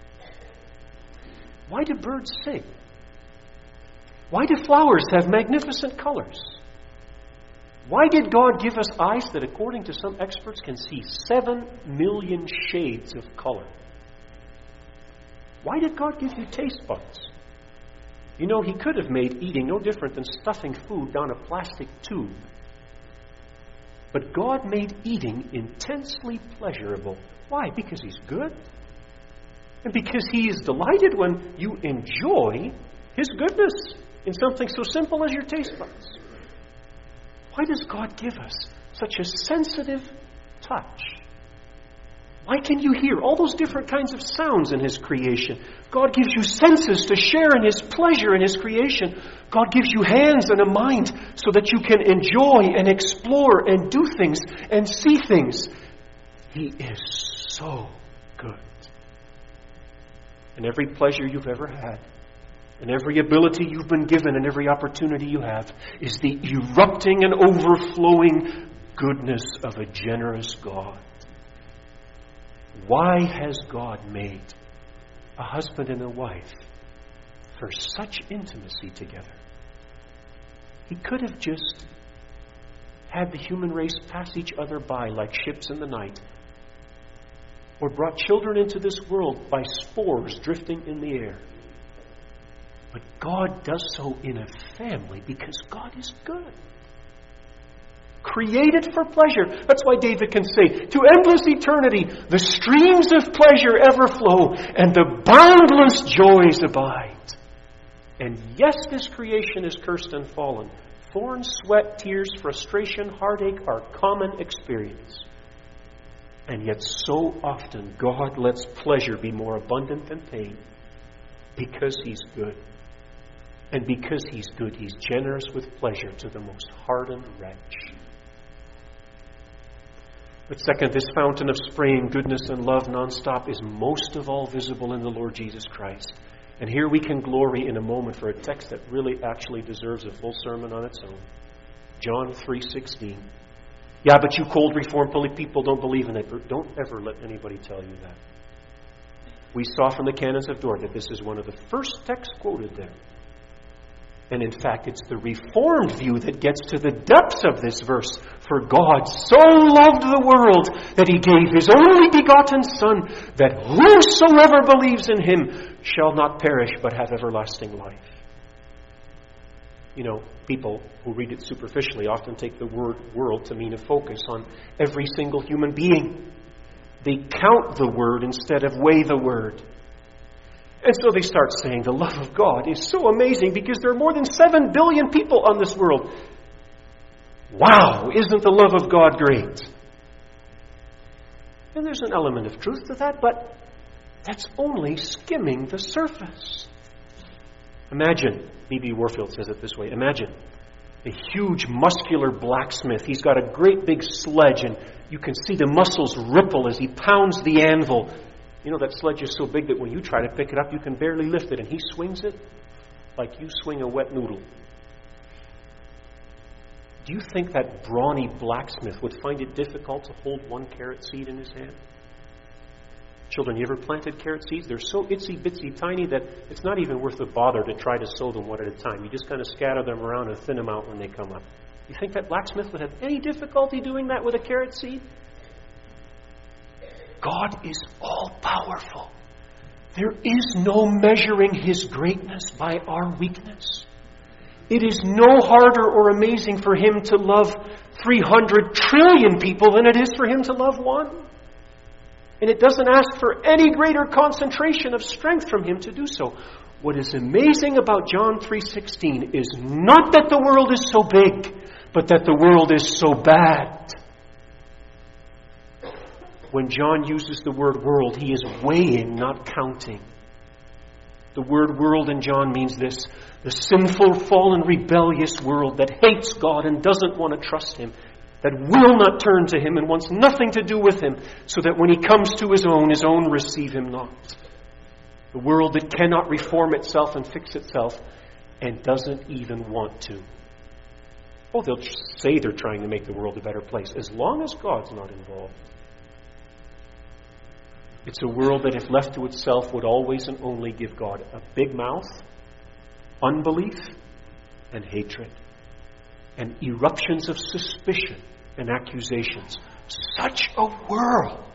Why do birds sing? Why do flowers have magnificent colors? Why did God give us eyes that, according to some experts, can see 7 million shades of color? Why did God give you taste buds? You know, He could have made eating no different than stuffing food down a plastic tube. But God made eating intensely pleasurable. Why? Because He's good. And because He is delighted when you enjoy His goodness in something so simple as your taste buds. Why does God give us such a sensitive touch? Why can you hear all those different kinds of sounds in His creation? God gives you senses to share in His pleasure in His creation. God gives you hands and a mind so that you can enjoy and explore and do things and see things. He is so good. And every pleasure you've ever had, and every ability you've been given, and every opportunity you have, is the erupting and overflowing goodness of a generous God. Why has God made a husband and a wife for such intimacy together? He could have just had the human race pass each other by like ships in the night, or brought children into this world by spores drifting in the air. But God does so in a family because God is good. Created for pleasure. That's why David can say, to endless eternity, the streams of pleasure ever flow, and the boundless joys abide. And yes, this creation is cursed and fallen. Thorns, sweat, tears, frustration, heartache are common experience. And yet so often God lets pleasure be more abundant than pain because He's good. And because He's good, He's generous with pleasure to the most hardened wretch. But second, this fountain of spraying goodness and love nonstop is most of all visible in the Lord Jesus Christ. And here we can glory in a moment for a text that really actually deserves a full sermon on its own. John 3:16. Yeah, but you cold Reformed people don't believe in it. Don't ever let anybody tell you that. We saw from the Canons of Dort that this is one of the first texts quoted there. And in fact, it's the Reformed view that gets to the depths of this verse. For God so loved the world that He gave His only begotten Son, that whosoever believes in Him shall not perish but have everlasting life. You know, people who read it superficially often take the word world to mean a focus on every single human being. They count the word instead of weigh the word. And so they start saying the love of God is so amazing because there are more than 7 billion people on this world. Wow, isn't the love of God great? And there's an element of truth to that, but that's only skimming the surface. Imagine, B.B. Warfield says it this way, imagine a huge muscular blacksmith. He's got a great big sledge and you can see the muscles ripple as he pounds the anvil. You know, that sledge is so big that when you try to pick it up, you can barely lift it. And he swings it like you swing a wet noodle. Do you think that brawny blacksmith would find it difficult to hold one carrot seed in his hand? Children, you ever planted carrot seeds? They're so itsy-bitsy tiny that it's not even worth the bother to try to sow them one at a time. You just kind of scatter them around and thin them out when they come up. You think that blacksmith would have any difficulty doing that with a carrot seed? God is all-powerful. There is no measuring His greatness by our weakness. It is no harder or amazing for Him to love 300 trillion people than it is for Him to love one. And it doesn't ask for any greater concentration of strength from Him to do so. What is amazing about John 3:16 is not that the world is so big, but that the world is so bad. When John uses the word world, he is weighing, not counting. The word world in John means this: the sinful, fallen, rebellious world that hates God and doesn't want to trust Him, that will not turn to Him and wants nothing to do with Him, so that when He comes to His own receive Him not. The world that cannot reform itself and fix itself and doesn't even want to. Oh, they'll say they're trying to make the world a better place, as long as God's not involved. It's a world that, if left to itself, would always and only give God a big mouth, unbelief, and hatred, and eruptions of suspicion and accusations. Such a world.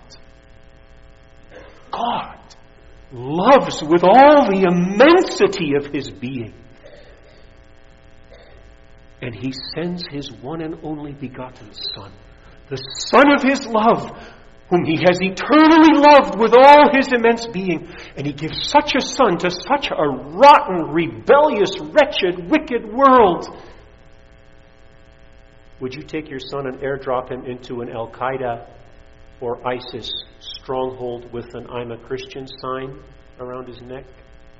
God loves with all the immensity of His being. And He sends His one and only begotten Son, the Son of His love, whom He has eternally loved with all His immense being. And He gives such a Son to such a rotten, rebellious, wretched, wicked world. Would you take your son and airdrop him into an Al-Qaeda or ISIS stronghold with an "I'm a Christian" sign around his neck?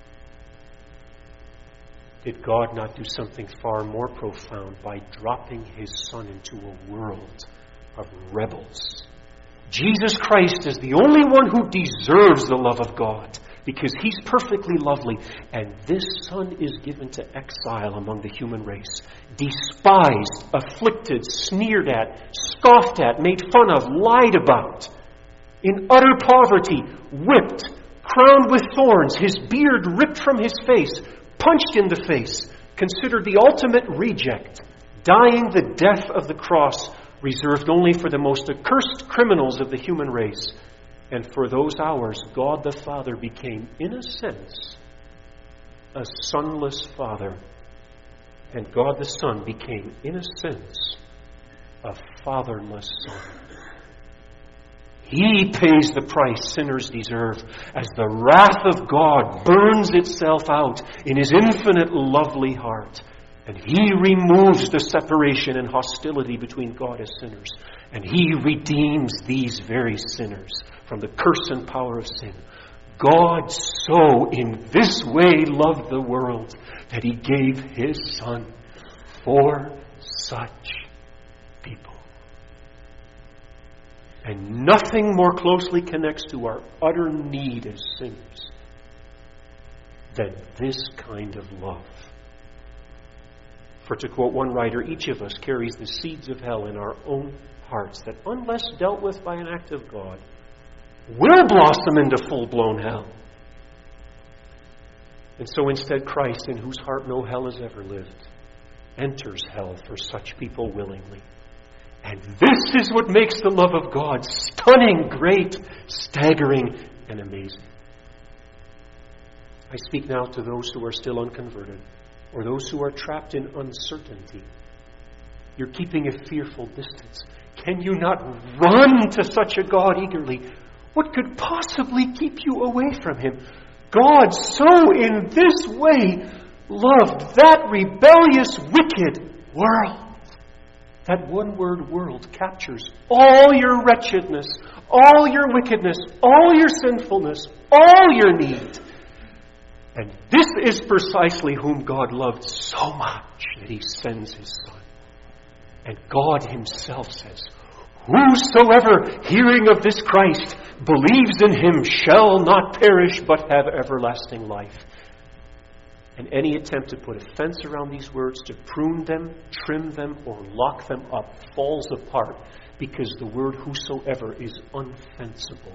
Did God not do something far more profound by dropping His Son into a world of rebels? Jesus Christ is the only one who deserves the love of God, because He's perfectly lovely. And this Son is given to exile among the human race. Despised, afflicted, sneered at, scoffed at, made fun of, lied about. In utter poverty, whipped, crowned with thorns, His beard ripped from His face, punched in the face, considered the ultimate reject, dying the death of the cross, reserved only for the most accursed criminals of the human race. And for those hours, God the Father became, in a sense, a sonless Father. And God the Son became, in a sense, a fatherless son. He pays the price sinners deserve as the wrath of God burns itself out in His infinite lovely heart. And He removes the separation and hostility between God and sinners. And He redeems these very sinners from the curse and power of sin. God so in this way loved the world that He gave His Son for such people. And nothing more closely connects to our utter need as sinners than this kind of love. For to quote one writer, each of us carries the seeds of hell in our own hearts that, unless dealt with by an act of God, will blossom into full-blown hell. And so instead Christ, in whose heart no hell has ever lived, enters hell for such people willingly. And this is what makes the love of God stunning, great, staggering, and amazing. I speak now to those who are still unconverted, or those who are trapped in uncertainty. You're keeping a fearful distance. Can you not run to such a God eagerly? What could possibly keep you away from Him? God so in this way loved that rebellious, wicked world. That one word, world, captures all your wretchedness, all your wickedness, all your sinfulness, all your need. And this is precisely whom God loved so much that He sends His Son. And God Himself says, whosoever hearing of this Christ believes in Him shall not perish but have everlasting life. And any attempt to put a fence around these words, to prune them, trim them, or lock them up falls apart because the word whosoever is unfenceable.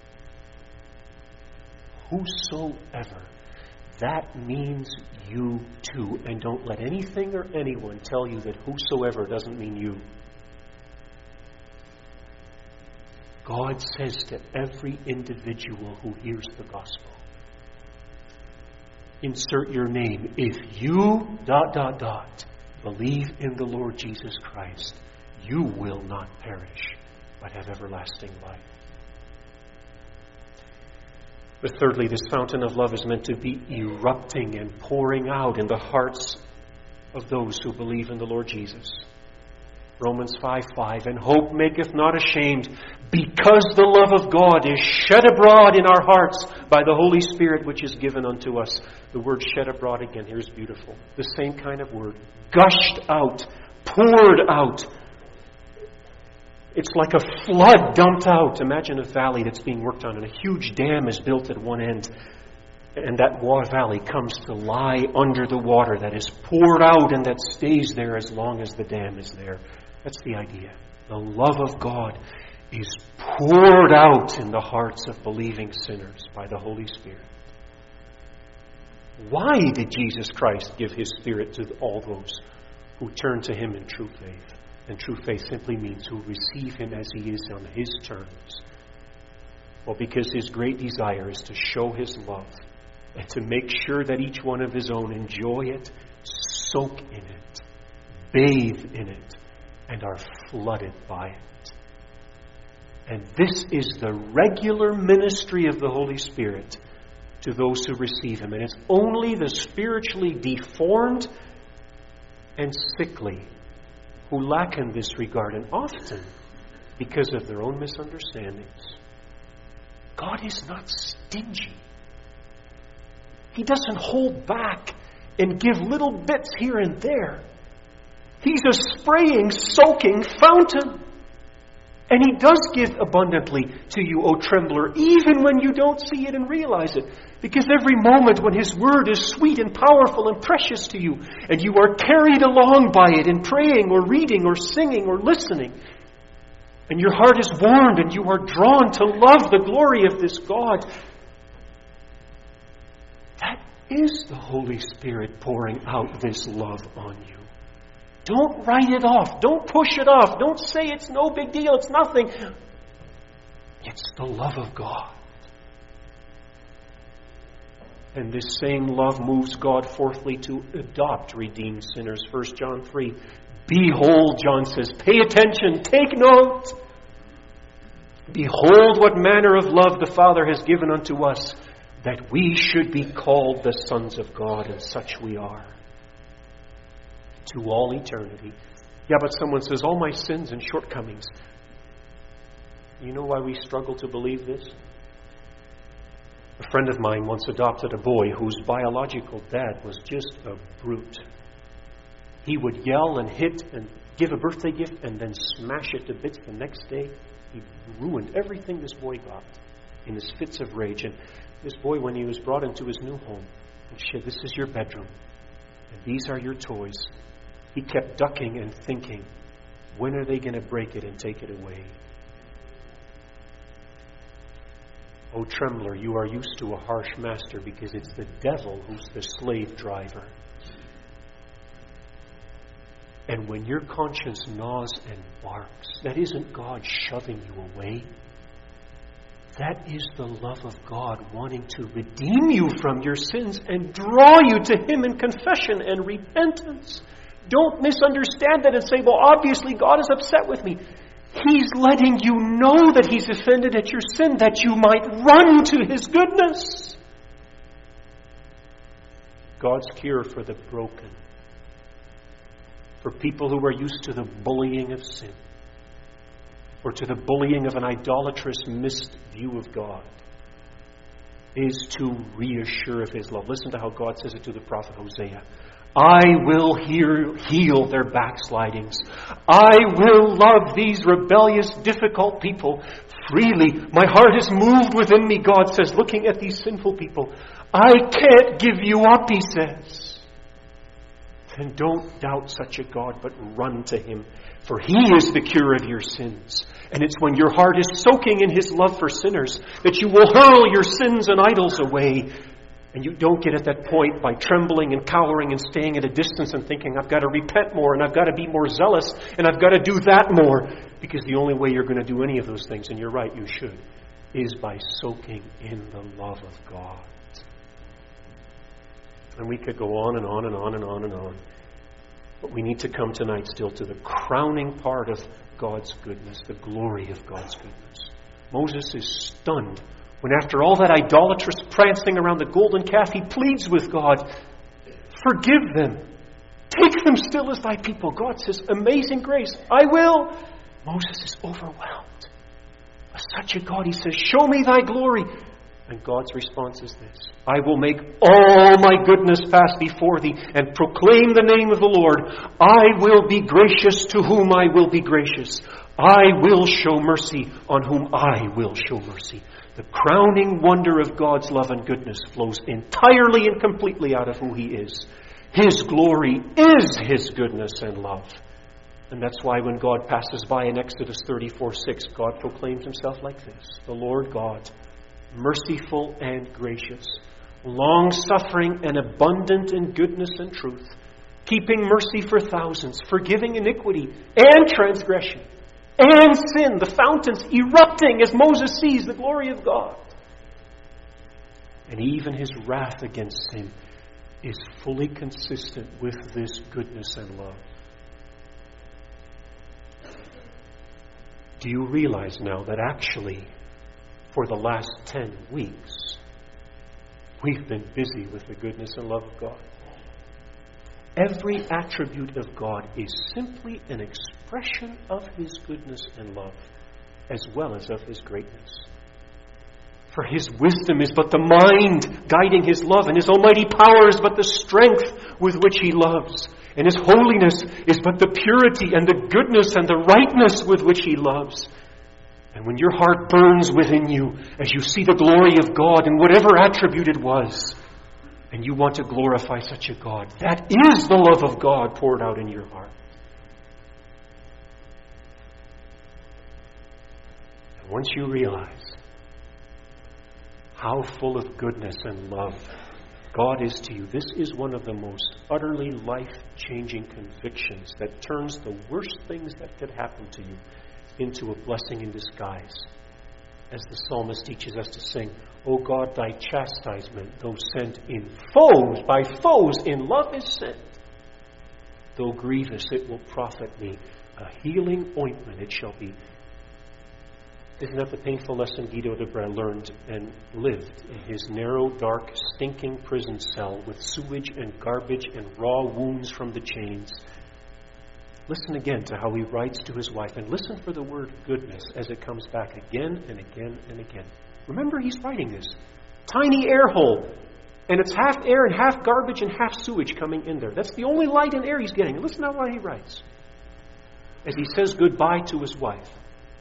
Whosoever. That means you too. And don't let anything or anyone tell you that whosoever doesn't mean you. God says to every individual who hears the gospel, insert your name. If you ... believe in the Lord Jesus Christ, you will not perish, but have everlasting life. But thirdly, this fountain of love is meant to be erupting and pouring out in the hearts of those who believe in the Lord Jesus. Romans 5:5, and hope maketh not ashamed, because the love of God is shed abroad in our hearts by the Holy Spirit which is given unto us. The word shed abroad again here is beautiful. The same kind of word. Gushed out, poured out. It's like a flood dumped out. Imagine a valley that's being worked on and a huge dam is built at one end. And that valley comes to lie under the water that is poured out and that stays there as long as the dam is there. That's the idea. The love of God is poured out in the hearts of believing sinners by the Holy Spirit. Why did Jesus Christ give His Spirit to all those who turn to Him in true faith? And true faith simply means who receive Him as He is on His terms. Well, because His great desire is to show His love and to make sure that each one of His own enjoy it, soak in it, bathe in it, and are flooded by it. And this is the regular ministry of the Holy Spirit to those who receive Him. And it's only the spiritually deformed and sickly who lack in this regard, and often because of their own misunderstandings. God is not stingy. He doesn't hold back and give little bits here and there. He's a spraying, soaking fountain. And He does give abundantly to you, O trembler, even when you don't see it and realize it. Because every moment when His word is sweet and powerful and precious to you, and you are carried along by it in praying or reading or singing or listening, and your heart is warmed and you are drawn to love the glory of this God, that is the Holy Spirit pouring out this love on you. Don't write it off. Don't push it off. Don't say it's no big deal. It's nothing. It's the love of God. And this same love moves God, fourthly, to adopt redeemed sinners. 1 John 3. Behold, John says, pay attention, take note. Behold what manner of love the Father has given unto us, that we should be called the sons of God, and such we are. To all eternity. Yeah, but someone says, all my sins and shortcomings. You know why we struggle to believe this? A friend of mine once adopted a boy whose biological dad was just a brute. He would yell and hit and give a birthday gift and then smash it to bits the next day. He ruined everything this boy got in his fits of rage. And this boy, when he was brought into his new home, and said, this is your bedroom, and these are your toys, he kept ducking and thinking, when are they going to break it and take it away? Oh, trembler, you are used to a harsh master, because it's the devil who's the slave driver. And when your conscience gnaws and barks, that isn't God shoving you away. That is the love of God wanting to redeem you from your sins and draw you to Him in confession and repentance. Don't misunderstand that and say, well, obviously God is upset with me. He's letting you know that He's offended at your sin, that you might run to His goodness. God's cure for the broken, for people who are used to the bullying of sin, or to the bullying of an idolatrous, missed view of God, is to reassure of His love. Listen to how God says it to the prophet Hosea. I will heal their backslidings. I will love these rebellious, difficult people freely. My heart is moved within me, God says, looking at these sinful people. I can't give you up, He says. Then don't doubt such a God, but run to Him, for He is the cure of your sins. And it's when your heart is soaking in His love for sinners that you will hurl your sins and idols away. And you don't get at that point by trembling and cowering and staying at a distance and thinking, I've got to repent more and I've got to be more zealous and I've got to do that more. Because the only way you're going to do any of those things, and you're right, you should, is by soaking in the love of God. And we could go on and on and on and on and on. But we need to come tonight still to the crowning part of God's goodness, the glory of God's goodness. Moses is stunned when, after all that idolatrous prancing around the golden calf, he pleads with God, forgive them. Take them still as thy people. God says, amazing grace, I will. Moses is overwhelmed. Such a God, he says, show me thy glory. And God's response is this: I will make all my goodness pass before thee and proclaim the name of the Lord. I will be gracious to whom I will be gracious. I will show mercy on whom I will show mercy. The crowning wonder of God's love and goodness flows entirely and completely out of who He is. His glory is His goodness and love. And that's why when God passes by in Exodus 34:6, God proclaims Himself like this: the Lord God, merciful and gracious, long-suffering and abundant in goodness and truth, keeping mercy for thousands, forgiving iniquity and transgression and sin, the fountains erupting as Moses sees the glory of God. And even His wrath against sin is fully consistent with this goodness and love. Do you realize now that actually, for the last 10 weeks, we've been busy with the goodness and love of God? Every attribute of God is simply an expression of His goodness and love, as well as of His greatness. For His wisdom is but the mind guiding His love, and His almighty power is but the strength with which He loves, and His holiness is but the purity and the goodness and the rightness with which He loves. And when your heart burns within you as you see the glory of God in whatever attribute it was, and you want to glorify such a God, that is the love of God poured out in your heart. And once you realize how full of goodness and love God is to you, this is one of the most utterly life-changing convictions that turns the worst things that could happen to you into a blessing in disguise. As the psalmist teaches us to sing, O God, thy chastisement, though sent in foes, by foes in love is sent. though grievous, it will profit me. A healing ointment it shall be. Isn't that the painful lesson Guido de Brès learned and lived in his narrow, dark, stinking prison cell with sewage and garbage and raw wounds from the chains? Listen again to how he writes to his wife, and listen for the word goodness as it comes back again and again and again. Remember, he's writing this tiny air hole, and it's half air and half garbage and half sewage coming in there. That's the only light and air he's getting. And listen to what he writes as he says goodbye to his wife.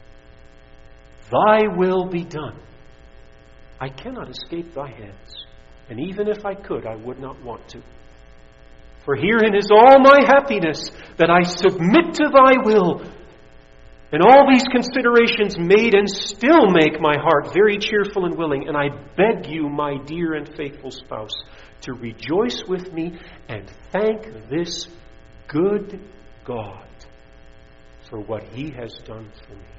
Thy will be done. I cannot escape thy hands, and even if I could, I would not want to. For herein is all my happiness, that I submit to thy will. And all these considerations made and still make my heart very cheerful and willing. And I beg you, my dear and faithful spouse, to rejoice with me and thank this good God for what he has done for me.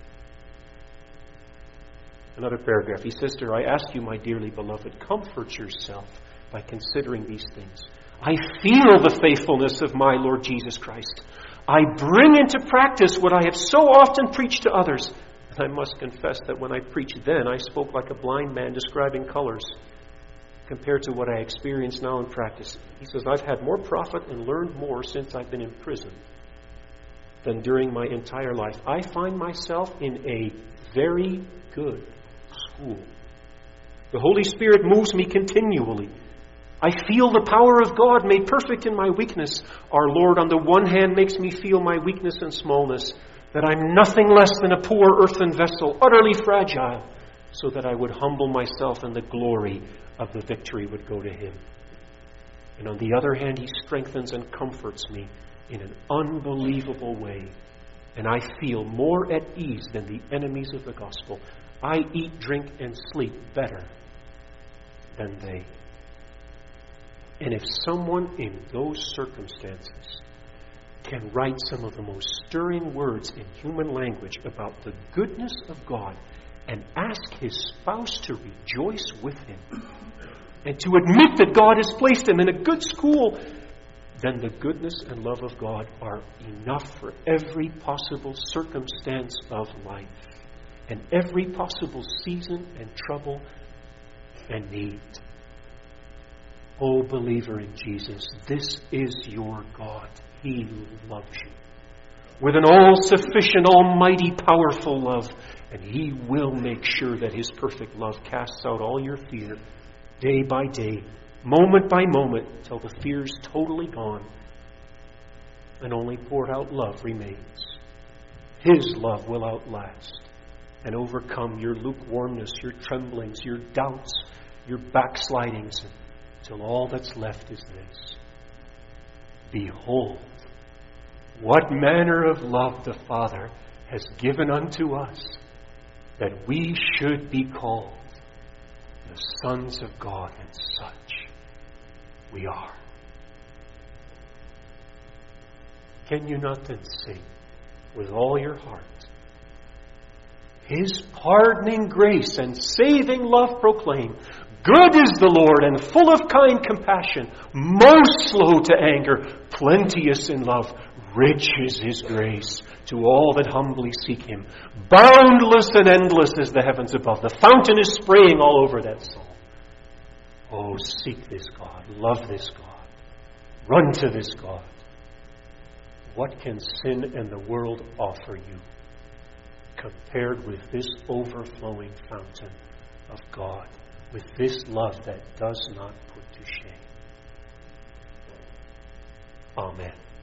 Another paragraph. He says to her, I ask you, my dearly beloved, comfort yourself by considering these things. I feel the faithfulness of my Lord Jesus Christ. I bring into practice what I have so often preached to others. And I must confess that when I preached then, I spoke like a blind man describing colors compared to what I experience now in practice. He says, I've had more profit and learned more since I've been in prison than during my entire life. I find myself in a very good school. The Holy Spirit moves me continually. I feel the power of God made perfect in my weakness. Our Lord, on the one hand, makes me feel my weakness and smallness, that I'm nothing less than a poor earthen vessel, utterly fragile, so that I would humble myself and the glory of the victory would go to Him. And on the other hand, He strengthens and comforts me in an unbelievable way, and I feel more at ease than the enemies of the gospel. I eat, drink, and sleep better than they. And if someone in those circumstances can write some of the most stirring words in human language about the goodness of God and ask his spouse to rejoice with him and to admit that God has placed him in a good school, then the goodness and love of God are enough for every possible circumstance of life and every possible season and trouble and need. Oh, believer in Jesus, this is your God. He loves you with an all-sufficient, almighty, powerful love. And He will make sure that His perfect love casts out all your fear day by day, moment by moment, till the fear's totally gone and only poured out love remains. His love will outlast and overcome your lukewarmness, your tremblings, your doubts, your backslidings, till all that's left is this. Behold, what manner of love the Father has given unto us, that we should be called the sons of God, and such we are. Can you not then sing with all your heart, His pardoning grace and saving love proclaim? Good is the Lord, and full of kind compassion, most slow to anger, plenteous in love, rich is His grace to all that humbly seek Him. Boundless and endless as the heavens above. The fountain is spraying all over that soul. Oh, seek this God. Love this God. Run to this God. What can sin and the world offer you compared with this overflowing fountain of God, with this love that does not put to shame? Amen.